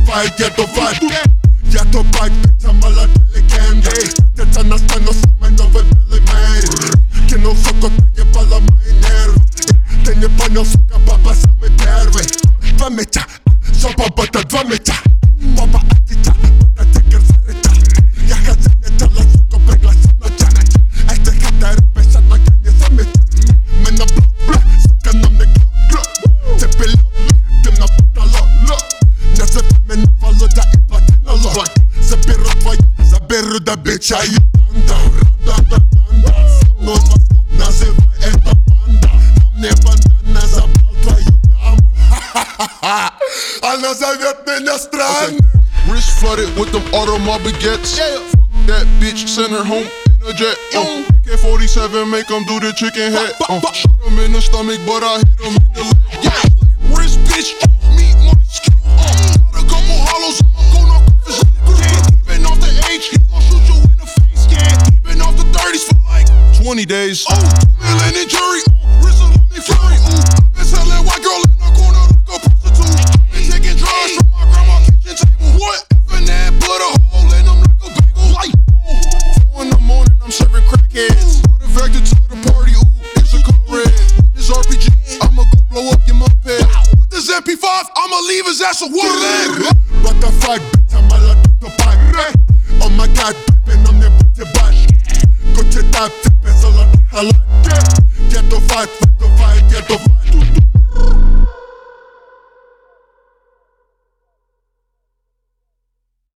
get to fight. Get to fight, bitch, I'm alla Billy Candy. Testa nästan och samman över Billy May. Kino soko taje pala mai nerv. Tenje panjo soka papa sami terve. Vamicha, sopa bata vamicha. Papa aticha, bata teker sarita. Jaka zanje tala soko pregla sanocha. Este hata repesa na kanje samita. Mena blok blok, soka namne glok glok. Tepe lok, dem na puta lok. Nese femina fallo da ipatina lok. Zabiru tvoja, zabiru da bitch a ju danda. Randa. No ma stop, nazywaj eta banda. Mam nie bandana, zabrał twoją damę. A nazовет меня странным. Wrist flooded with them automobile baguettes. Fuck that bitch, send her home in a jet. AK-47, make them do the chicken head. Shot him in the stomach, but I hit him in the leg. Yeah, wrist bitch, meet my skill. Got a couple hollows, I'm gon' knock off his leg. Keeping off the H, he gon' shoot you in the face. Yeah, keeping off the 30s for like 20 days. 2 million in jury, wrist of me fury. Been selling white girl in the corner like a prostitute. Been taking drugs from my grandma kitchen table. What? Effing that, put a hole in them like a bagel. Like 4 in the morning, I'm serving crackheads. Artifacted to the party, it's a color red. With this RPG, I'ma go blow up your moped. With this MP5, I'ma leave his ass a water leg. What the fuck, bitch, I'm alla to pack. Oh my god, baby, I'm nie buty back. Go to that, tip, it's alla halak. Get to fight, get to fight.